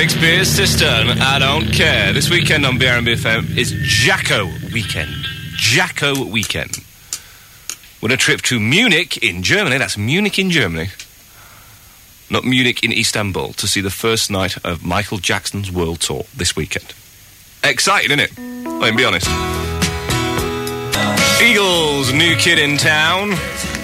Shakespeare's Cistern, I Don't Care. This weekend on BRMB FM is Jacko Weekend. Jacko Weekend. With a trip to Munich in Germany, that's Munich in Germany, not Munich in Istanbul, to see the first night of Michael Jackson's world tour this weekend. Exciting, isn't it? Let me be honest. Eagles, new kid in town.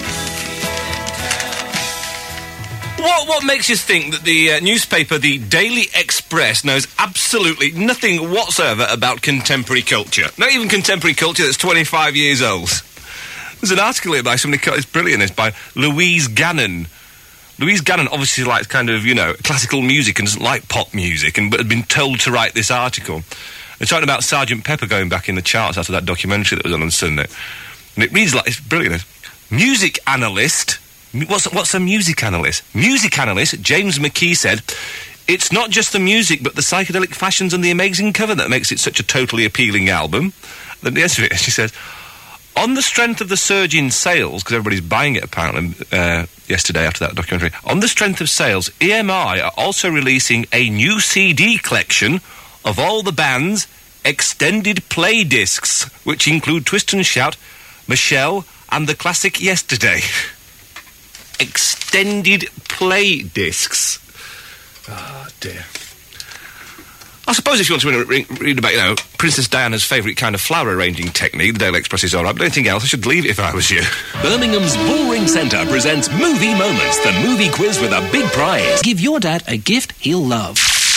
What makes you think that the newspaper, the Daily Express, knows absolutely nothing whatsoever about contemporary culture? Not even contemporary culture that's 25 years old. There's an article here by somebody, it's brilliant, it's by Louise Gannon. Louise Gannon obviously likes kind of, classical music and doesn't like pop music, but had been told to write this article. They're talking about Sgt. Pepper going back in the charts after that documentary that was on Sunday. And it reads like, it's brilliant. Music analyst... What's a music analyst? Music analyst, James McKee, said, it's not just the music, but the psychedelic fashions and the amazing cover that makes it such a totally appealing album. Then the answer is, she says, on the strength of the surge in sales, because everybody's buying it apparently yesterday after that documentary, on the strength of sales, EMI are also releasing a new CD collection of all the band's extended play discs, which include Twist and Shout, Michelle, and the classic Yesterday. Extended play discs. Oh, dear. I suppose if you want to read about, Princess Diana's favourite kind of flower arranging technique, the Daily Express is all right, but anything else, I should leave it if I was you. Birmingham's Bullring Centre presents Movie Moments, the movie quiz with a big prize. Give your dad a gift he'll love.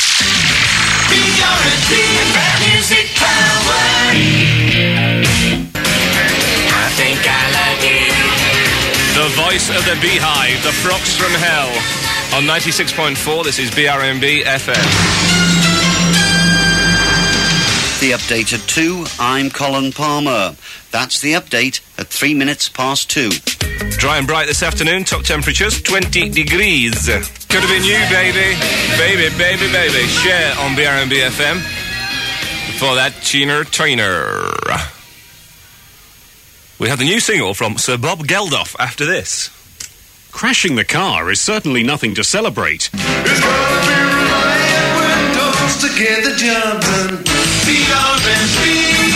Music power. I think I like it. The voice of the Beehive, the Frogs from Hell. On 96.4, this is BRMB FM. The update at 2, I'm Colin Palmer. That's the update at 3 minutes past 2. Dry and bright this afternoon, top temperatures, 20 degrees. Could have been you, baby. Baby, baby, baby. Share on BRMB FM. Before that, Tina Turner. We have the new single from Sir Bob Geldof after this. Crashing the car is certainly nothing to celebrate. It's gonna be reliable windows to get the job done. BRMB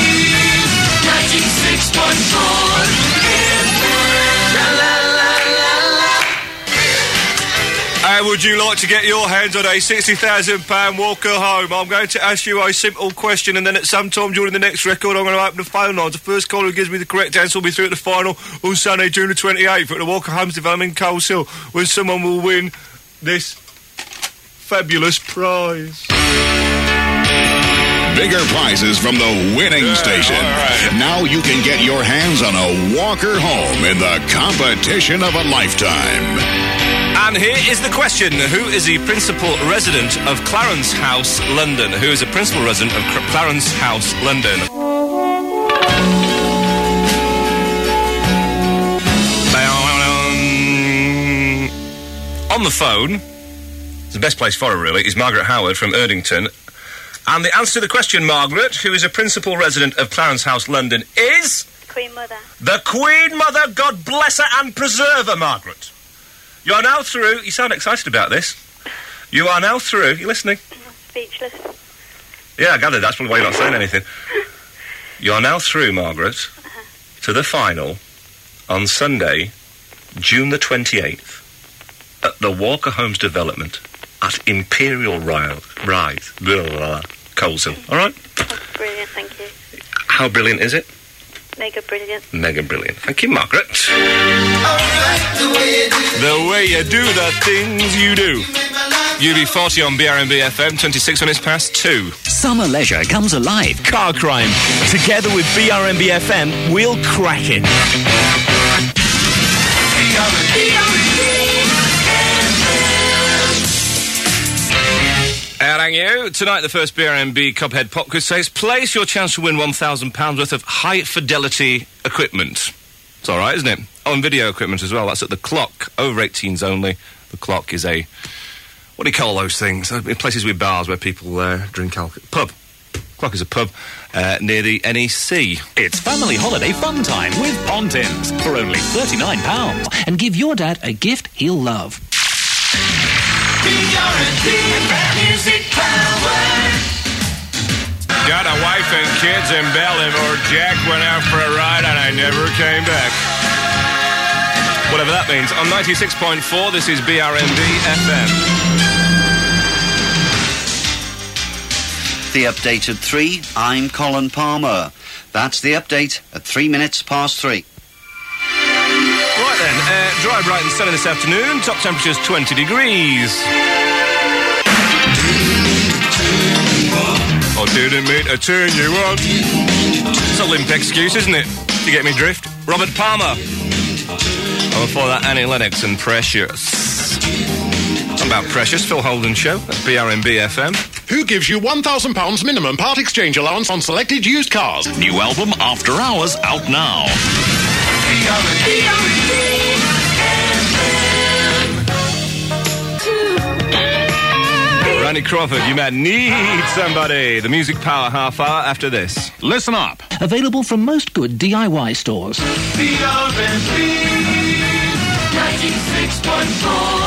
96.4. Would you like to get your hands on a £60,000 Walker home? I'm going to ask you a simple question, and then at some time during the next record, I'm going to open the phone lines. The first caller who gives me the correct answer will be through at the final on Sunday, June the 28th at the Walker Homes Development in Coles Hill, when someone will win this fabulous prize. Bigger prizes from the winning station. Right. Now you can get your hands on a Walker home in the competition of a lifetime. And here is the question. Who is the principal resident of Clarence House, London? Who is the principal resident of Clarence House, London? On the phone, it's the best place for her, really, is Margaret Howard from Erdington. And the answer to the question, Margaret, who is a principal resident of Clarence House, London, is... Queen Mother. The Queen Mother, God bless her and preserve her, Margaret. You are now through... You sound excited about this. You are now through... You listening? Speechless. Yeah, I gathered. That's probably why you're not saying anything. You are now through, Margaret, to the final on Sunday, June the 28th, at the Walker Homes Development at Imperial Rise, Coleshill. All right? That's brilliant, thank you. How brilliant is it? Mega brilliant. Mega brilliant. Thank you, Margaret. The way you do the things you do. UB40 on BRMB FM, 26 minutes past 2. Summer leisure comes alive. Car crime. Together with BRMB FM, we'll crack it. Thank you. Tonight, the first BRMB Cuphead Pop Quiz takes place. Your chance to win £1,000 worth of high-fidelity equipment. It's all right, isn't it? On video equipment as well. That's at the Clock. Over 18s only. The Clock is a... What do you call those things? In places with bars where people drink alcohol. Pub. Clock is a pub near the NEC. It's family holiday fun time with Pontins for only £39. And give your dad a gift he'll love. Music power. Got a wife and kids in Bellevue. Jack went out for a ride and I never came back. Whatever that means. On 96.4, this is BRMB FM. The update at 3, I'm Colin Palmer. That's the update at 3 minutes past 3. Right then, dry, bright and sunny this afternoon. Top temperature's 20 degrees. I didn't mean to turn you on. It's a limp excuse, isn't it? You get me drift? Robert Palmer. And before that, Annie Lennox and Precious. About Precious, Phil Holden Show at BRMB FM. Who gives you £1,000 minimum part exchange allowance on selected used cars? New album After Hours out now. Randy Crawford, you might need somebody. The Music Power half hour after this. Listen up. Available from most good DIY stores. BRMB 96.4